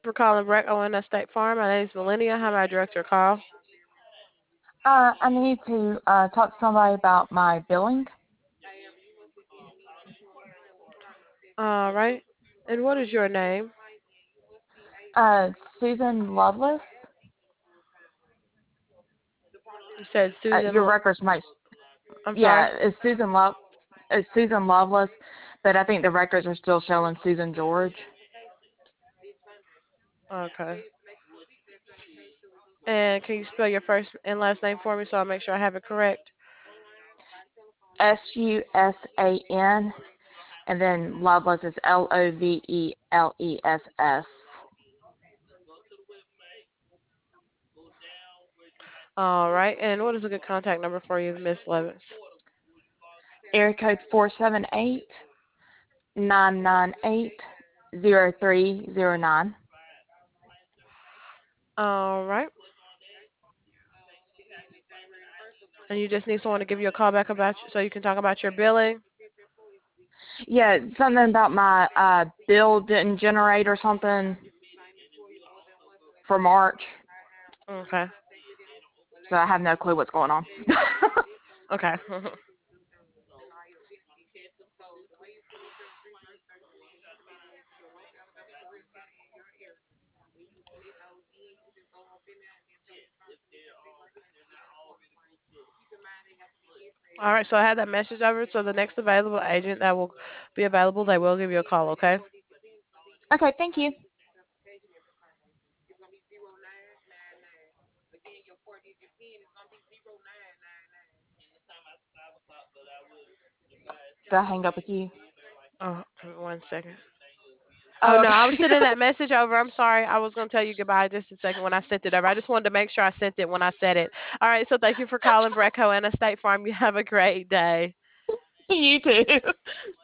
For calling Breck ONS State Farm. My name is Millennia. How may I direct your call? I need to talk to somebody about my billing. All right. And what is your name? Susan Lovelace. You said Susan. Your records might, I'm yeah, sorry. it's Susan Lovelace, but I think the records are still showing Susan George. Okay. And can you spell your first and last name for me so I'll make sure I have it correct? Susan, and then Lovelace is Loveless. All right. And what is a good contact number for you, Miss Levins? Area code 478-998-0309. All right. And you just need someone to give you a call back about so you can talk about your billing. Yeah, something about my bill didn't generate or something for March, Okay. so I have no clue what's going on. Okay. All right. So I had that message over. So the next available agent that will be available, they will give you a call. Okay. Okay, thank you. Did I hang up with you? Oh, give me 1 second. Oh Oh, no, I was okay. sending that message over. I'm sorry. I was gonna tell you goodbye just a second when I sent it over. I just wanted to make sure I sent it when I said it. All right. So thank you for calling Brecco and a State Farm. You have a great day. You too.